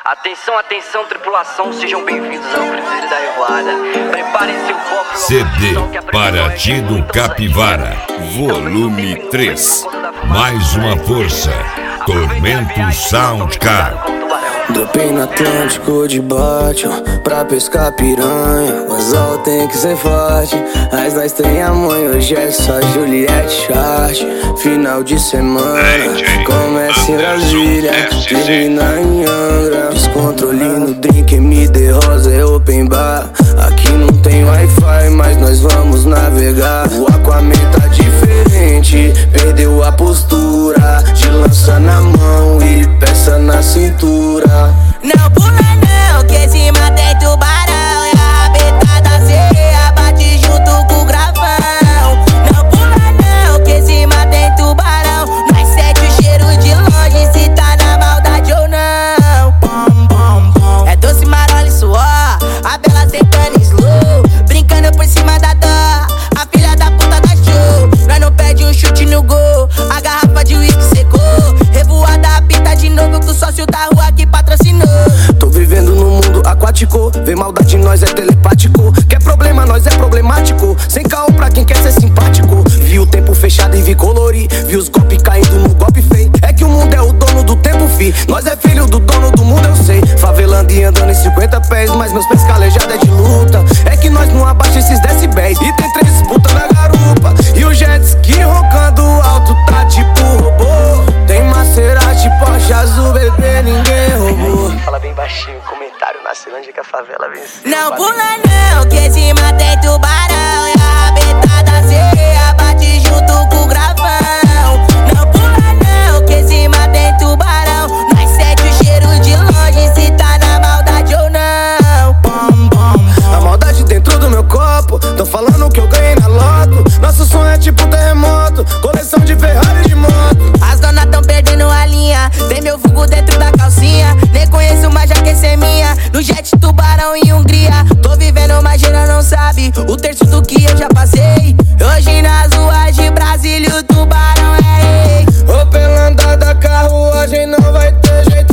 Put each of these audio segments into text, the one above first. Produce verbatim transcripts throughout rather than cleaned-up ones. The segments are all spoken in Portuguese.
Atenção, atenção, tripulação, sejam bem-vindos ao Cruzeiro da Revoada. Preparem seu copo. C D Paraty do Capivara, volume três. Mais uma força, Tormento Soundcar. Dopei no Atlântico de Bátio pra pescar piranha. O anzol tem que ser forte, mas nós tem a mãe. Hoje é só Juliette Chart. Final de semana, começa em Brasília, termina em Angra. Descontrole no drink, M D Rosa é open bar. Aqui não tem Wi-Fi, mas nós vamos navegar. O Aquaman tá diferente, perdeu a postura de lança na mão e peça na cintura. Não pula não, que em cima tem tubarão. E a rabeta da sereia bate junto com o gravão. Não pula não, que em cima tem tubarão. Nós sente o cheiro de longe, se tá na maldade ou não. Bom, bom, bom. É doce, marola e suor, a bela sentando slow, brincando por cima da dó, a filha da puta da show. Nós não perde um chute no gol, a garrafa de uísque secou. Revoada apita de novo com o sócio da rua que patrocinou. Tô vivendo num mundo aquático, vem maldade nós é telepático. Quer problema nós é problemático, sem caô pra quem quer ser simpático. Vi o tempo fechado e vi colorir, vi os golpes caindo no golpe feio. É que o mundo é o dono do tempo, fi, nós é filho do dono do mundo, eu sei. Favelando e andando em cinquenta pés, mas meus pés calejados é de luta. É que nós não abaixa esses decibéis, e tem três disputas na garupa. E o jet ski roncando alto tá tipo robô. Tem Maserati, Porsche azul, bebê, ninguém roubou. Fala bem baixinho, comentário na Ceilândia que a favela venceu. Não pula não, que em cima tem tubarão. E a rabeta da sereia bate junto com o gravão. Não pula não, que em cima tem tubarão. Nós sente o cheiro de longe, se tá na maldade ou não. Bom, bom, a maldade dentro do meu copo, tão falando que eu ganhei na loto. Nosso sonho é tipo terremoto, coleção de Ferrari de moto. as donas tão perdendo a linha, tem meu vulgo dentro da calcinha. Nem conheço, mas já quer ser minha. No jet tubarão em Hungria, tô vivendo, mas geral não sabe o terço do que eu já passei. Hoje nas ruas de Brasília o tubarão é rei. Ô pelanda da carruagem não vai ter jeito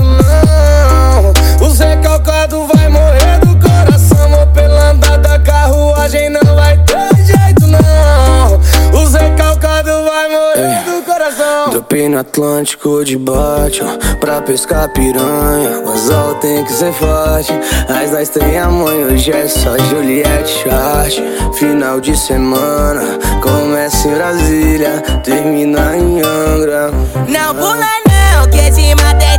não. Os recalcados vai morrer do coração. Ô pelanda da carruagem não vai ter jeito não. Os recalcados vai morrer do coração. Dopei no Atlântico de Bátio pra pescar piranha. O anzol tem que ser forte, mas nós tem a mãe. Hoje é só Juliette Chart. Final de semana, começa em Brasília, termina em Angra. Não pula não, que em cima tem